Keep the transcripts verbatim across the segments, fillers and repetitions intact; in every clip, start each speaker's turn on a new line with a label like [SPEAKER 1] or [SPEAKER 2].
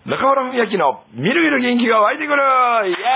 [SPEAKER 1] 中村文明のみるみる元気が湧いてくるイエ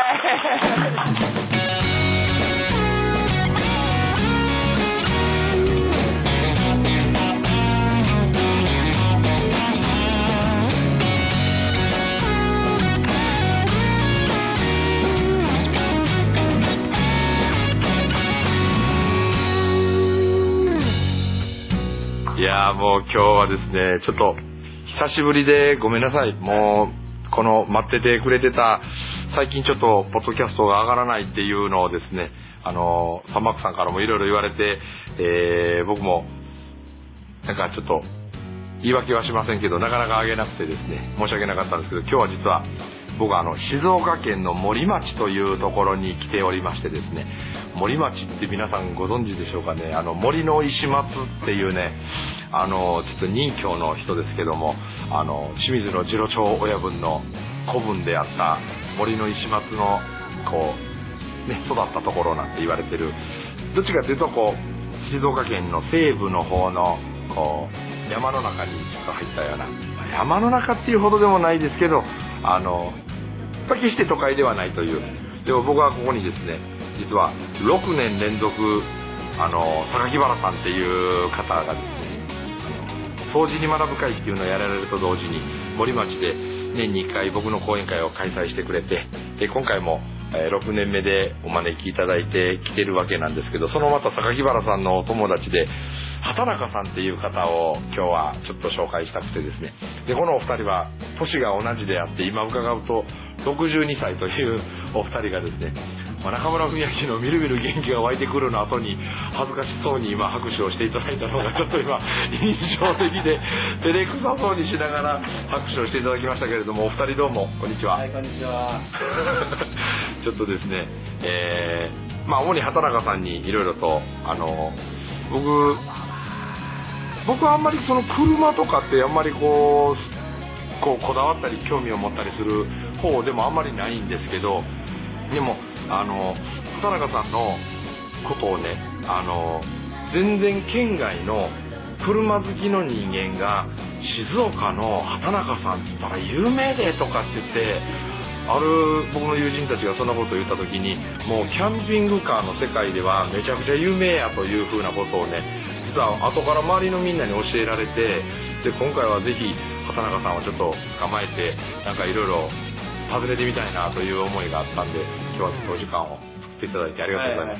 [SPEAKER 1] ーイ。いやーもう今日はですね、ちょっと久しぶりでごめんなさい。もうこの待っててくれてた、最近ちょっとポッドキャストが上がらないっていうのをですね、あのサンマックさんからもいろいろ言われて、えー、僕もなんかちょっと言い訳はしませんけど、なかなか上げなくてですね、申し訳なかったんですけど、今日は実は僕はあの静岡県の森町というところに来ておりましてですね、森町って皆さんご存知でしょうかね。あの森の石松っていうね、あのちょっと任侠の人ですけども、あの清水の次郎長親分の子分であった森の石松のこうね育ったところなんて言われてる、どっちかというとこう静岡県の西部の方のこう山の中にちょっと入ったような、山の中っていうほどでもないですけど、あの決して都会ではないという。でも僕はここにですね、実はろくねん連続あの榊原さんっていう方がですね、掃除に学ぶ会っていうのをやられると同時に森町で年にいっかい僕の講演会を開催してくれて、で今回もろくねんめでお招きいただいて来てるわけなんですけど、そのまた榊原さんのお友達で畑中さんっていう方を今日はちょっと紹介したくてですね、でこのお二人は年が同じであって、今伺うとろくじゅうにさいというお二人がですね、中村文明のみるみる元気が湧いてくるの後に恥ずかしそうに今拍手をしていただいたのがちょっと今印象的で、照れくさそうにしながら拍手をしていただきましたけれども、お二人どうもこんにちは。
[SPEAKER 2] はい、こんにちは。
[SPEAKER 1] ちょっとですね、えー、まあ主に畑中さんにいろいろとあの僕僕はあんまりその車とかってあんまりこうこうこだわったり興味を持ったりする方でもあんまりないんですけど、でもあの畑中さんのことをね、あの全然県外の車好きの人間が静岡の畑中さんって言ったら有名でとかって言って、ある僕の友人たちがそんなことを言った時に、もうキャンピングカーの世界ではめちゃくちゃ有名やというふうなことをね、実は後から周りのみんなに教えられて、で今回はぜひ畑中さんをちょっと捕まえてなんかいろいろ訪ねてみたいなという思いがあったんで、今日はちょっとお時間を作っていただいてありがとうございます。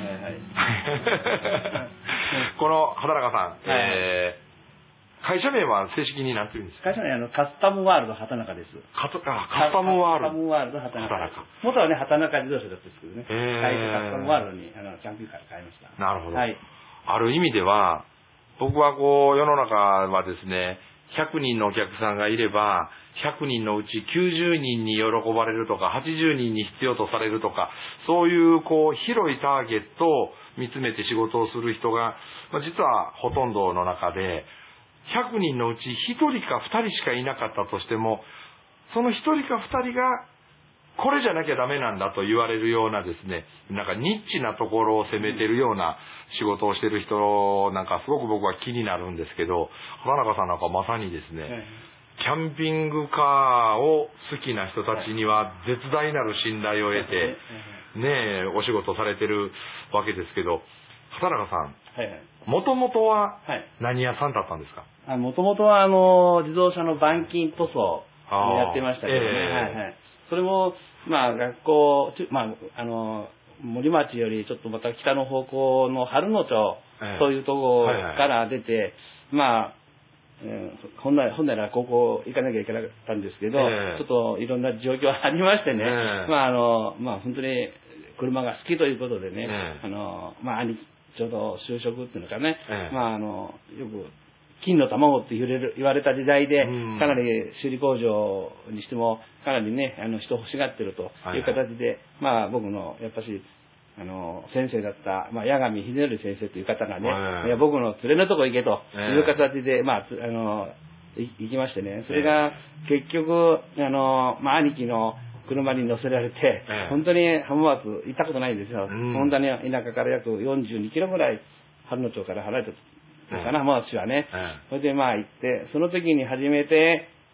[SPEAKER 1] この畑中さん、えー、会社名は正式に何て言うんですか？
[SPEAKER 2] 会社名はあのカスタムワールド畑中です。
[SPEAKER 1] カスカスタムワールド。
[SPEAKER 2] カスタムワールド畑中。元はね畑中自動車だったんですけどね。
[SPEAKER 1] えー、
[SPEAKER 2] カスタムワールドにあのキャンピングカーで変えました。
[SPEAKER 1] なるほど。
[SPEAKER 2] はい。
[SPEAKER 1] ある意味では僕はこう世の中はですね、ひゃくにんのお客さんがいればひゃくにんのうちきゅうじゅうにんに喜ばれるとかはちじゅうにんに必要とされるとか、そういうこう広いターゲットを見つめて仕事をする人が、まあ、実はほとんどの中で、ひゃくにんのうちひとりかふたりしかいなかったとしても、そのひとりかふたりがこれじゃなきゃダメなんだと言われるようなですね、なんかニッチなところを攻めてるような仕事をしてる人なんかすごく僕は気になるんですけど、畑中さんなんかまさにですね、はい、キャンピングカーを好きな人たちには絶大なる信頼を得てねえお仕事されてるわけですけど、畑中さん、もともとは何屋さんだったんですか？
[SPEAKER 2] もともとはあの自動車の板金塗装をやってましたけどね、えーはいはい、それもまあ学校、まあ、あの森町よりちょっとまた北の方向の春野町というところから出て、はいはい、まあうん、本来、本来は高校行かなきゃいけなかったんですけど、えー、ちょっといろんな状況がありましてね、えー、まああの、まあ本当に車が好きということでね、えー、あの、まあ兄貴、ちょうど就職っていうのかね、えー、まああの、よく金の卵って言われる、言われた時代で、かなり修理工場にしても、かなりね、あの人欲しがってるという形で、はいはい、まあ僕の、やっぱし、あの、先生だった、まあ、八神秀則先生という方がね、えー、いや僕の連れのとこ行けという形で、えー、まあ、あの、行きましてね、それが結局、あの、まあ、兄貴の車に乗せられて、えー、本当に浜松行ったことないんですよ。うん、本当に田舎から約よんじゅうにキロぐらい、春野町から離れてたかな、浜松市はね。えー、それでまあ行って、その時に初めて、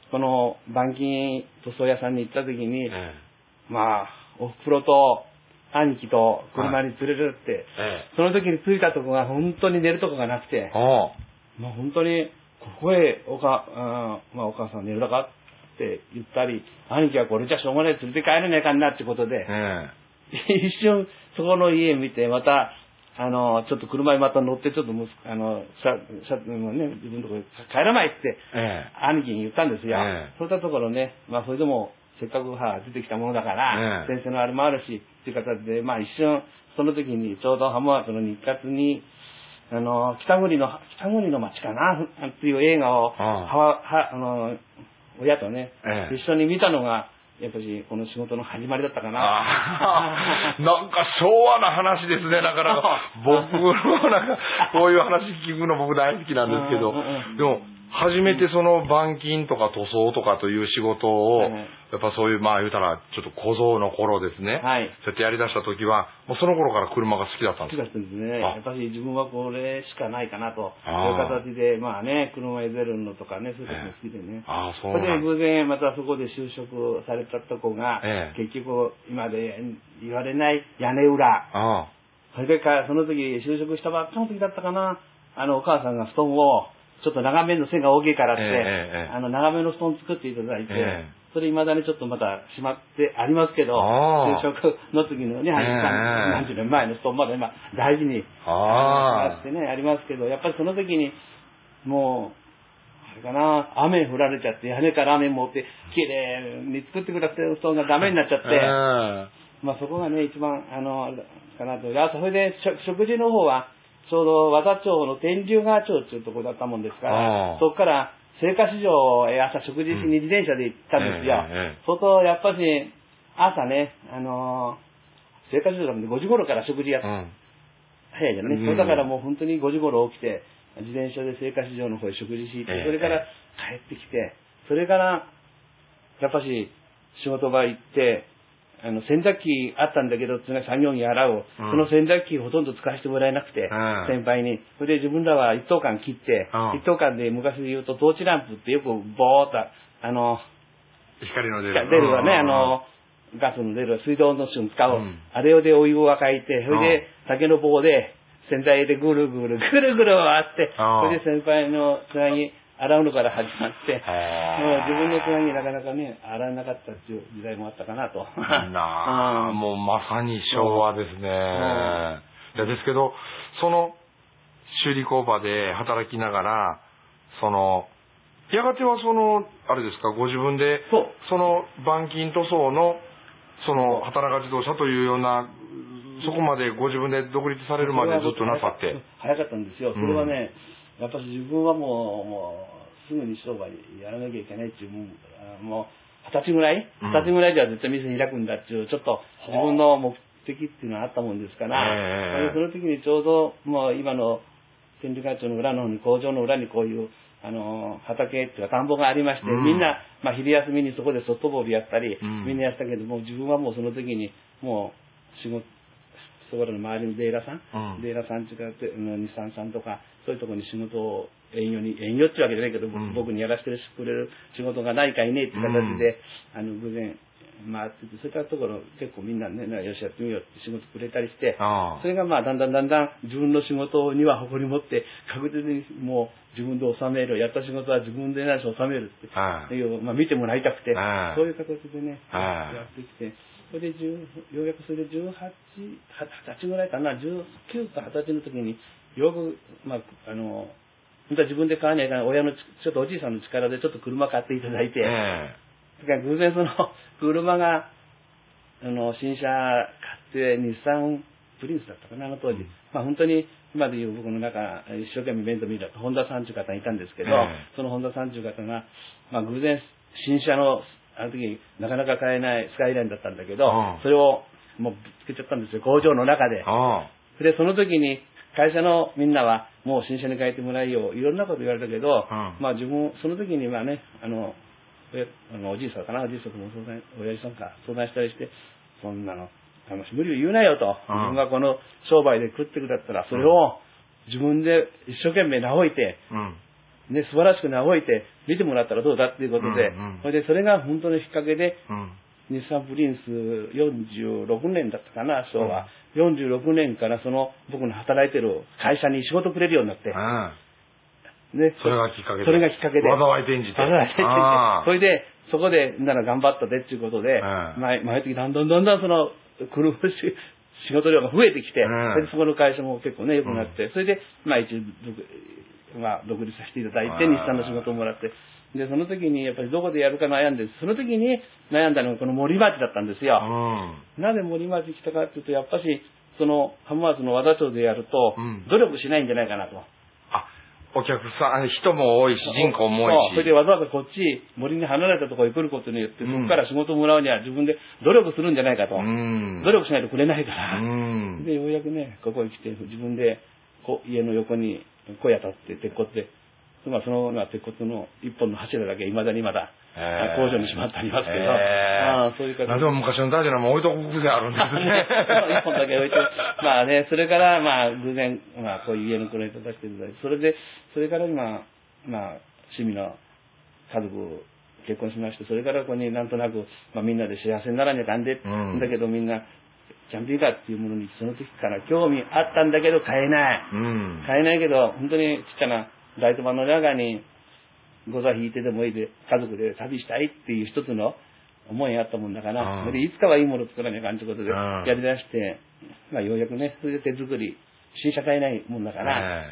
[SPEAKER 2] この板金塗装屋さんに行った時に、
[SPEAKER 1] ええ、ま
[SPEAKER 2] あ、おふくろと兄貴と車に連れるって、はい、その時に着いたとこが本当に寝るとこがなくて、もう本当に、ここへおか、あまあ、お母さん寝るだかって言ったり、兄貴はこれじゃしょうがない連れて帰れないかんなってことで、ええ、一瞬そこの家見て、また、あの、ちょっと車にまた乗って、ちょっとむす、あの、しゃ、しゃ、ね、自分のところに帰らないって、ええ、兄貴に言ったんですよ。ええ、そういったところね、まあ、それでも、せっかくは出てきたものだから、ええ、先生のあれもあるし、っていう形で、まあ、一瞬、その時に、ちょうど浜松の日活に、あの、北国の、北国の街かな、っていう映画を、は、は、あの、親とね、ええ、一緒に見たのが、やっぱりこの仕事の始まりだったかな。
[SPEAKER 1] なんか昭和な話ですね。なかなか僕のなんかこういう話聞くの僕大好きなんですけど、でも初めてその板金とか塗装とかという仕事を、やっぱそういうまあ言うたらちょっと小僧の頃ですね。はい。そうやってやりだした時はもうその頃から車が好きだったんですか？
[SPEAKER 2] 好きだったんですね。やっぱり自分はこれしかないかなという形で、まあね、車に出るのとかね、そういうの好きでね。ああ、そうなんです。それで偶然またそこで就職されたとこが、ええ、結局今で言われない屋根裏。ああ。それからその時就職したばっかの時だったかな、あのお母さんが布団をちょっと長めの線が大きいからって、ええ、あの長めの布団作っていただいて、ええ、それ未だにちょっとまだしまってありますけど、就職の時のね、ええ、何十年前の布団まで今大事にあってね、ありますけど、やっぱりその時にもう、あれかな、雨降られちゃって、屋根から雨持って、綺麗に作ってくださる布団がダメになっちゃって、ええ、まあそこがね、一番、あの、かなと。あ、それで食事の方は、ちょうど和田町の天竜川町っていうところだったもんですから、そこから青果市場へ朝食事しに自転車で行ったんですよ。うんええ、そうするとやっぱし朝ね、あのー、青果市場なんでごじ頃から食事やって、うん、早いじゃない、ね、うん、だからもう本当にごじ頃起きて、自転車で青果市場の方へ食事しに行って、それから帰ってきて、それからやっぱし仕事場行って、あの、洗濯機あったんだけど、それが作業着洗う。うん、その洗濯機ほとんど使わせてもらえなくて、うん、先輩に。それで自分らは一等間切って、うん、一等間で昔で言うとトーチランプってよくボーっと、あの、
[SPEAKER 1] 光の出る。
[SPEAKER 2] 出るわね、あの、ガスの出る水道の瞬使う。うん、あれでお湯を沸かいて、それで竹の棒で洗剤でぐるぐる、ぐるぐる回って、それで先輩のつなぎ、洗うのから始まって、もう自分のつなぎなかなかね、洗わなかったっていう時代もあったかなと。
[SPEAKER 1] なあ、もうまさに昭和ですね。いやですけど、その修理工場で働きながら、その、やがてはその、あれですか、ご自分で、その板金塗装の、その、働か自動車というような、そこまでご自分で独立されるまでずっとなさって。
[SPEAKER 2] 早かったんですよ。それはね、うん、やっぱり自分はもう、もう、すぐに商売やらなきゃいけないっていう、もう、二十歳ぐらい二十歳ぐらいでは絶対店開くんだっていう、ちょっと自分の目的っていうのがあったもんですから、えー、その時にちょうど、もう今の天理会長の裏の方に、工場の裏にこういう、あの、畑っていうか田んぼがありまして、うん、みんな、まあ昼休みにそこで外堀やったり、うん、みんなやったけども、自分はもうその時に、もう仕事、そこらの周りのデーラさん、うん、デーラさんとか、日産さんとか、そういうところに仕事を営業に、営業っていうわけじゃないけど、うん、僕にやらせてくれる仕事がないかいねって形で、うん、あの、偶然回ってて、そういったところ結構みんなね、よしやってみようって仕事くれたりして、それがまあだんだんだんだん自分の仕事には誇り持って、確実にもう自分で収める、やった仕事は自分で何し収めるっていう、まあ見てもらいたくて、そういう形でね、やってきて、それでようやくそれでじゅうはち、はたちぐらいかな、じゅうきゅうかはたちの時に、よく、まあ、あの、本当は自分で買わないから、親のちょっとおじいさんの力でちょっと車買っていただいて、えー、だから偶然その車が、あの、新車買って日産プリンスだったかな、あの当時。うん、まあ本当に、今でいう僕の中、一生懸命面倒見ると、ホンダさんという方がいたんですけど、えー、そのホンダさんという方が、まあ偶然新車の、あの時なかなか買えないスカイラインだったんだけど、それをもうぶつけちゃったんですよ、工場の中で。で、その時に会社のみんなはもう新車に変えてもらいよう、いろんなこと言われたけど、まあ自分、その時にはね、あの、あのおじいさんかな、おじいさんとも相談、親父さんか相談したりして、そんなの、あの無理を言うなよと、自分がこの商売で食ってくだったら、それを自分で一生懸命直いて、 ね、素晴らしくね、動いて見てもらったらどうだっていうことで、
[SPEAKER 1] うんうん、
[SPEAKER 2] それで、それが本当のきっかけで、
[SPEAKER 1] うん、
[SPEAKER 2] 日産プリンスよんじゅうろくねんだったかな、昭和。うん、よんじゅうろくねんからその僕の働いてる会社に仕事くれるようになって。
[SPEAKER 1] うん、ね、それがきっかけで。
[SPEAKER 2] それがきっかけで。
[SPEAKER 1] 災い転じて。
[SPEAKER 2] 災い転じて。それで、そこでみんなが頑張ったでっていうことで、うん、毎毎月だんだんだんだんその、来る仕事量が増えてきて、うん、それでそこの会社も結構ね、良くなって、うん、それで、まあ一応、まあ、独立させていただいて、日産の仕事をもらって、で、その時に、やっぱりどこでやるか悩んで、その時に悩んだのがこの森町だったんですよ。うん、なぜ森町来たかっていうと、やっぱし、その、浜松の和田町でやると、うん、努力しないんじゃないかなと。
[SPEAKER 1] あ、お客さん、人も多いし、人口も多いし。
[SPEAKER 2] それでわざわざこっち、森に離れたところに来ることによって、うん、そこから仕事をもらうには自分で努力するんじゃないかと。うん、努力しないとくれないから。うん、で、ようやくね、ここに来て、自分で、こ家の横に小屋建って、鉄骨で、まあ、その鉄骨の一本の柱だけ未だにまだ工場にしまってありますけど、ああ、そういう形で。
[SPEAKER 1] でも昔の大事なもん置いとく癖あるんですね。
[SPEAKER 2] 一本だけ置いて、まあね、それからまあ偶然、まあこういう家の暮らしを出していただいて、それで、それから今、まあ趣味の家族結婚しまして、それからここになんとなく、まあみんなで幸せにならにゃかんで、うん、だけどみんな、キャンピングカーっていうものにその時から興味あったんだけど買えない。うん、買えないけど、本当にちっちゃなライトバンの中にゴザ引いてでもいいで家族で旅したいっていう一つの思いがあったもんだから、うん、でいつかはいいものを作らなきゃあかんということでやり出して、まあようやくね、それで手作り、新車買えないもんだから、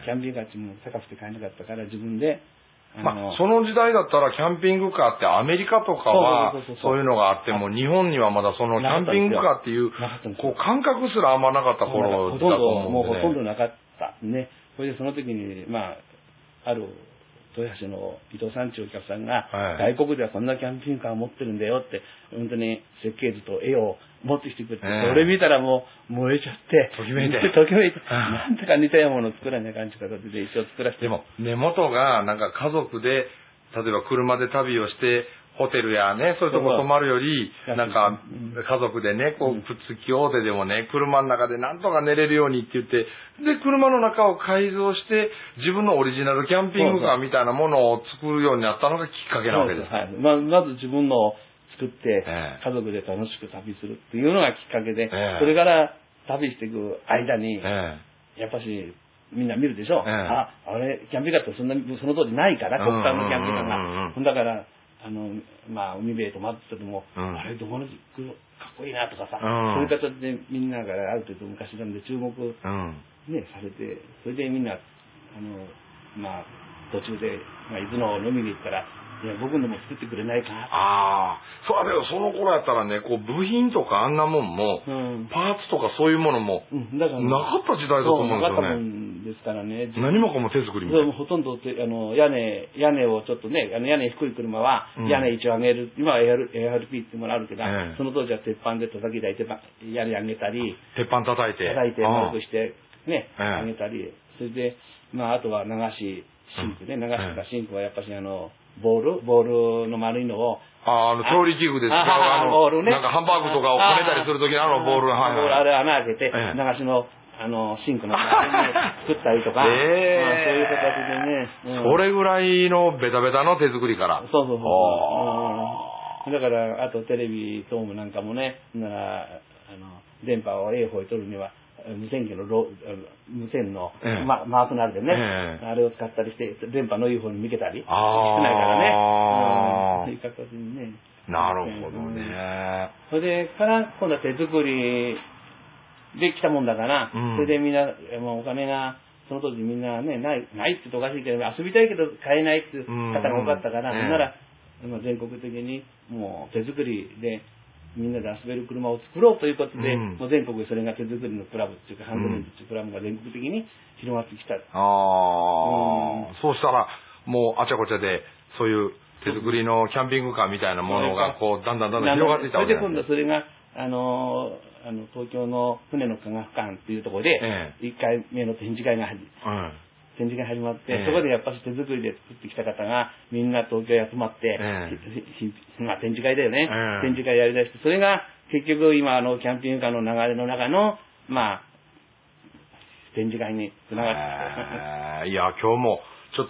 [SPEAKER 2] キャンピングカーっていうもの高くて買えなかったから自分で、
[SPEAKER 1] まあ、その時代だったらキャンピングカーってアメリカとかはそういうのがあっても日本にはまだそのキャンピングカーっていうこう感覚すらあんまなかった頃だと思うんで、ね、
[SPEAKER 2] もうほとんどなかったね。それでその時にまあある豊橋の伊藤さんっていうお客さんが、はい、外国ではこんなキャンピングカーを持ってるんだよって本当に設計図と絵を持ってきてくれて、えー、それ見たらもう燃えちゃって
[SPEAKER 1] ときめいて
[SPEAKER 2] ときめいて、うん、なんとか似たようなものを作らない感じ方で一生作らせて。
[SPEAKER 1] でも根元がなんか家族で例えば車で旅をしてホテルやね、そういうとこ泊まるより、なんか、家族でね、こう、くっつき大手でもね、車の中でなんとか寝れるようにって言って、で、車の中を改造して、自分のオリジナルキャンピングカーみたいなものを作るようになったのがきっかけなわけです。
[SPEAKER 2] はい。ままず自分のを作って、家族で楽しく旅するっていうのがきっかけで、それから旅していく間に、やっぱし、みんな見るでしょ。あ、あれ、キャンピングカーってそんな、その当時ないから、国産のキャンピングカーが。だから、あの、まあ、海辺へ泊まってても、うん、あれ、どこの服かっこいいなとかさ、うん、そういう形でみんながある程度昔なんで注目、うん、ね、されて、それでみんな、あの、まあ、途中で、まあ、伊豆の飲みに行ったら、いや、僕のも作ってくれないか
[SPEAKER 1] ああ、そうだけど、その頃やったらね、こう、部品とかあんなもんも、うん、パーツとかそういうものも、うん、だからなかった時代だと思うんですよね。なかったもん
[SPEAKER 2] ですからね。
[SPEAKER 1] 何もかも手作りみたいな。
[SPEAKER 2] ほとんど、あの、屋根、屋根をちょっとね、あの屋根低い車は、屋根一応上げる、うん、今は エーアールピー っていうものあるけど、ええ、その当時は鉄板で叩き台で屋根上げたり、
[SPEAKER 1] 鉄板叩いて、
[SPEAKER 2] 叩いて丸くして、ね、上げたり、それで、まあ、あとは流し、シンクね、流しかシンクはやっぱしあの、ボールボールの丸いのを。
[SPEAKER 1] ああ、あの、調理器具で使うあの、ボールね、なんかハンバーグとかをこねたりするときのあのボール、はいはい。
[SPEAKER 2] あれ穴開けて、流しの、あの、シンクの中に作ったりとか、えーまあ、そういう形で
[SPEAKER 1] ね、うん。それぐらいのベタベタの手作りから。
[SPEAKER 2] そうそうそうそう、うん。だから、あとテレビ等もなんかもね、なら、あの、電波を エー 方へ取るには、無線機のロ無線の、ええま、マークナルでね、ええ、あれを使ったりして電波のいい方に向けたりしてないからね、うん、そういう形にね。
[SPEAKER 1] なるほどね。
[SPEAKER 2] それでから今度は手作りで来たもんだから、うん、それでみんなもうお金がその当時みんなねないないって言うとおかしいけど遊びたいけど買えないっていう方が多かったから、うんうん、なら、ええ、全国的にもう手作りでみんなで遊べる車を作ろうということで、うん、もう全国それが手作りのクラブっていうか、ハンドメイドっていうクラブが全国的に広がってきた。あ
[SPEAKER 1] あ、うん、そうしたら、もうあちゃこちゃで、そういう手作りのキャンピングカーみたいなものが、こう、だんだんだんだん広がっていったわけです。
[SPEAKER 2] それで今度それが、あのー、あの、東京の船の科学館っていうところで、いっかいめの展示会が始まる。うん展示会始まって、えー、そこでやっぱり手作りで作ってきた方がみんな東京へ集まって、えーまあ、展示会だよね、えー、展示会やりだして、それが結局今あのキャンピングカーの流れの中のまあ展示会につながって、
[SPEAKER 1] えー、いや今日もちょっと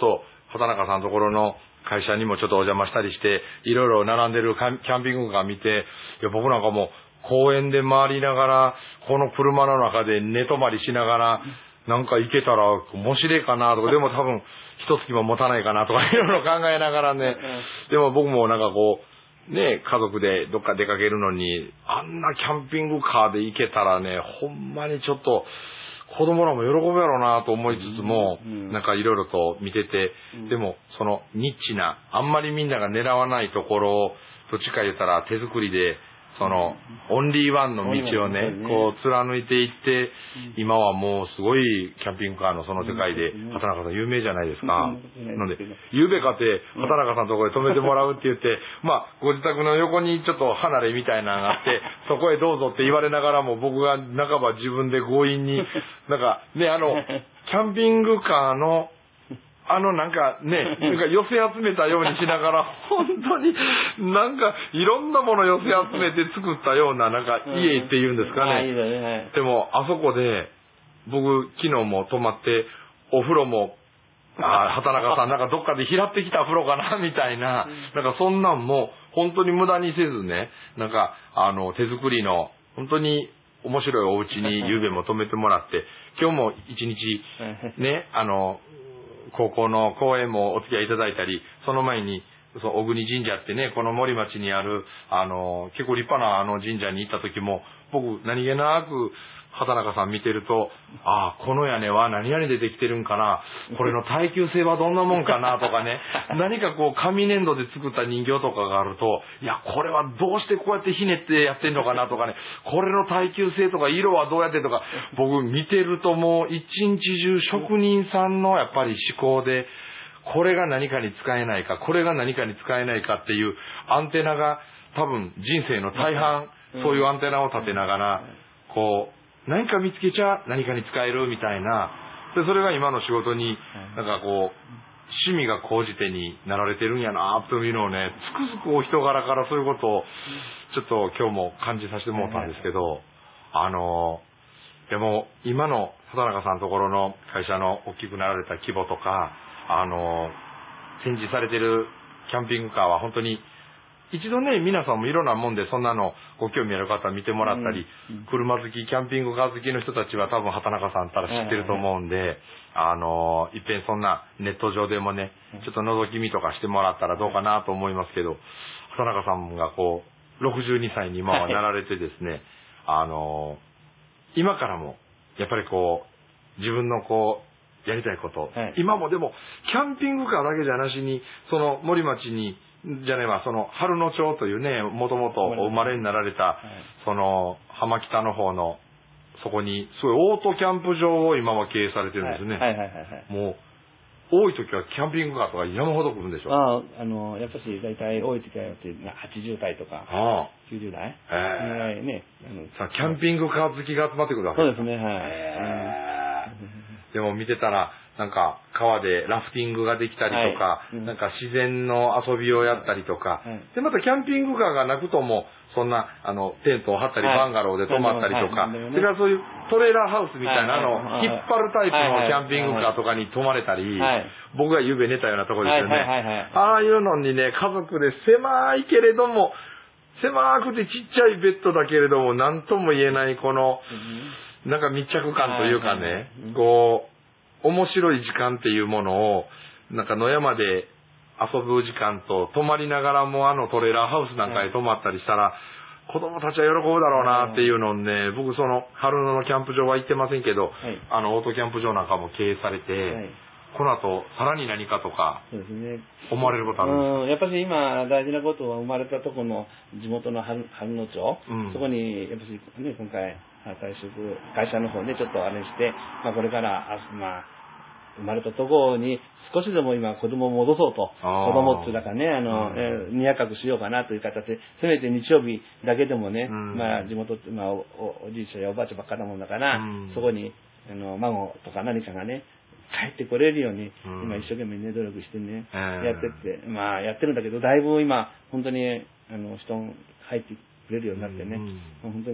[SPEAKER 1] 畑中さんのところの会社にもちょっとお邪魔したりして、いろいろ並んでるキャンピングカー見て、いや僕なんかもう公園で回りながら、この車の中で寝泊まりしながら、なんか行けたら面白いかなとか、でも多分一月も持たないかなとかいろいろ考えながらね、でも僕もなんかこう、ね、家族でどっか出かけるのに、あんなキャンピングカーで行けたらね、ほんまにちょっと、子供らも喜ぶやろうなと思いつつも、うん、なんかいろいろと見てて、うん、でもそのニッチな、あんまりみんなが狙わないところを、どっちか言ったら手作りで、その、オンリーワンの道をね、こう貫いていって、今はもうすごいキャンピングカーのその世界で、畑中さん有名じゃないですか。なんで、ゆうべかて、畑中さんのところで泊めてもらうって言って、まあ、ご自宅の横にちょっと離れみたいなのがあって、そこへどうぞって言われながらも、僕が半ば自分で強引に、なんかね、あの、キャンピングカーの、あのなんかね、なんか寄せ集めたようにしながら、本当になんかいろんなもの寄せ集めて作ったようななんか家っていうんですかね。でもあそこで僕昨日も泊まってお風呂も、あ、畑中さんなんかどっかで拾ってきた風呂かなみたいな、なんかそんなんも本当に無駄にせずね、なんかあの手作りの本当に面白いお家にゆうべも泊めてもらって、今日も一日ね、あの、高校の講演もお付き合いいただいたり、その前に、そう、小国神社ってね、この森町にある、あの、結構立派なあの神社に行った時も、僕、何気なく、畑中さん見てると、ああ、この屋根は何々でできてるんかな、これの耐久性はどんなもんかなとかね、何かこう、紙粘土で作った人形とかがあると、いや、これはどうしてこうやってひねってやってんのかなとかね、これの耐久性とか色はどうやってとか、僕見てるともう一日中職人さんのやっぱり思考で、これが何かに使えないか、これが何かに使えないかっていうアンテナが多分人生の大半、そういうアンテナを立てながら、こう、何か見つけちゃ何かに使えるみたいな、でそれが今の仕事になんかこう趣味が高じてになられてるんやなというのをね、つくづくお人柄からそういうことをちょっと今日も感じさせてもらったんですけど、あのでも今の畑中さんのところの会社の大きくなられた規模とか、あの展示されてるキャンピングカーは本当に一度ね、皆さんもいろんなもんでそんなのご興味ある方見てもらったり、うんうん、車好き、キャンピングカー好きの人たちは多分畑中さんったら知ってると思うんで、はいはいはい、あの、いっぺんそんなネット上でもね、ちょっと覗き見とかしてもらったらどうかなと思いますけど、畑中さんがこう、ろくじゅうにさいに今はなられてですね、はい、あの、今からも、やっぱりこう、自分のこう、やりたいこと、はい、今もでも、キャンピングカーだけじゃなしに、その森町に、じゃねえわ、その、春野町というね、もともとお生まれになられた、はい、その、浜北の方の、そこに、すごいオートキャンプ場を今は経営されてるんですね。
[SPEAKER 2] はいはいはいはい。
[SPEAKER 1] もう、多い時はキャンピングカーとか山ほど来るんでしょ。
[SPEAKER 2] ああ、あの、やっぱし、だいたい多い時はってはちじゅうだいとか、ああきゅうじゅうだいええー。ね。あの
[SPEAKER 1] さあ、キャンピングカー好きが集まってくるわけ
[SPEAKER 2] ですか。そうですね、はい。
[SPEAKER 1] えー、でも見てたら、なんか川でラフティングができたりとか、はいうん、なんか自然の遊びをやったりとか、はい、でまたキャンピングカーがなくともそんなあのテントを張ったり、はい、バンガローで泊まったりとか、はい、それからそういうトレーラーハウスみたいな、はい、あの、はい、引っ張るタイプのキャンピングカーとかに泊まれたり、はい、僕がゆうべ寝たようなところですよね、はいはいはいはい、ああいうのにね、家族で狭いけれども狭くてちっちゃいベッドだけれども何とも言えないこの、うん、なんか密着感というかね、はいはいはい、こう面白い時間っていうものを、なんか野山で遊ぶ時間と、泊まりながらもあのトレーラーハウスなんかに泊まったりしたら、子供たちは喜ぶだろうなっていうのをね、僕その春野のキャンプ場は行ってませんけど、はい、あのオートキャンプ場なんかも経営されて、はい、この後さらに何かとか、思われることあるんですか？
[SPEAKER 2] うん、やっぱり今大事なことは生まれたところの地元の春野町、うん、そこにやっぱりね、今回、退職、会社の方でちょっとあれして、まあこれから、あまあ、生まれたところに少しでも今子供を戻そうと、子供っていうかね、あの、うん、えー、にやかくしようかなという形で、せめて日曜日だけでもね、うん、まあ地元って、まあお、おじいちゃんやおばあちゃんばっかなもんだから、うん、そこに、あの、孫とか何かがね、帰ってこれるように、うん、今一生懸命ね、努力してね、やってって、まあやってるんだけど、だいぶ今、本当に、あの、人入ってくれるようになってね、うん、本当に、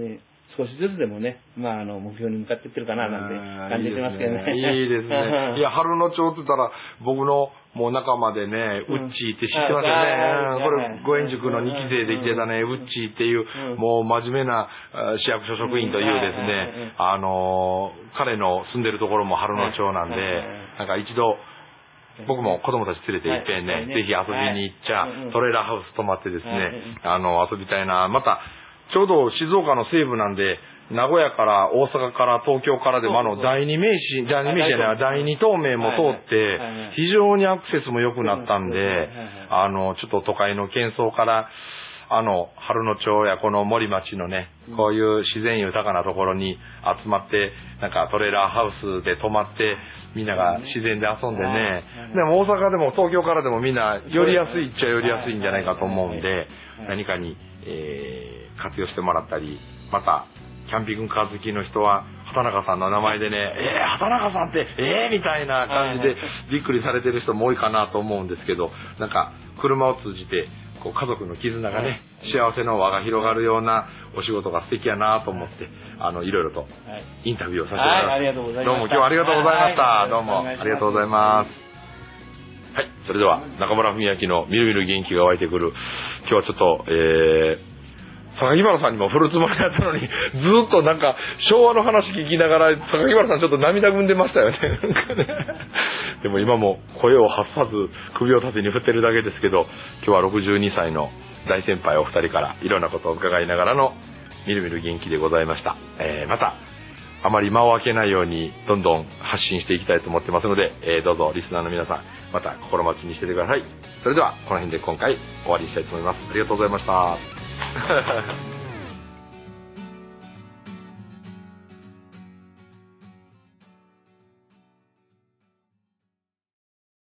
[SPEAKER 2] 少しずつでもね、まあ、あの、目標に向かっていってるかな、なんて感じてますけどね。
[SPEAKER 1] いいですね。いや、春野町って言ったら、僕のもう仲間でね、ウッチーって知ってますよね。これ、五円塾のにき生で来てたね、ウッチーっていう、もう真面目な市役所職員というですね、あの、彼の住んでるところも春野町なんで、なんか一度、僕も子供たち連れて行ってね、ぜひ遊びに行っちゃ、トレーラーハウス泊まってですね、あの、遊びたいな。また、ちょうど静岡の西部なんで、名古屋から大阪から東京からでもあの第二名刺、第二名刺じゃない、第二東名も通って、非常にアクセスも良くなったんで、あの、ちょっと都会の喧騒から、あの、春野町やこの森町のね、こういう自然豊かなところに集まって、なんかトレーラーハウスで泊まって、みんなが自然で遊んでね、でも大阪でも東京からでもみんな寄りやすいっちゃ寄りやすいんじゃないかと思うんで、何かに、えー、活用してもらったり、また、キャンピングカー好きの人は、畑中さんの名前でね、えー、畑中さんって、えー、みたいな感じでびっくりされてる人も多いかなと思うんですけど、なんか、車を通じて、こう家族の絆がね、幸せの輪が広がるようなお仕事が素敵やなと思って、あの、いろいろとインタビューをさせてもらいます。
[SPEAKER 2] はい、ありがとうございます。
[SPEAKER 1] どうも今日はありがとうございました。はい、どうもありがとうございます。はい、それでは中村文明のみるみる元気が湧いてくる。今日はちょっと、えー、榊原さんにも振るつもりだったのに、ずっとなんか昭和の話聞きながら、榊原さんちょっと涙ぐんでましたよね。でも今も声を発さず首を縦に振ってるだけですけど、今日はろくじゅうにさいの大先輩お二人からいろんなことを伺いながらのみるみる元気でございました。えー、またあまり間を空けないようにどんどん発信していきたいと思ってますので、えー、どうぞリスナーの皆さんまた心待ちにしててください。それではこの辺で今回終わりにしたいと思います。ありがとうございました。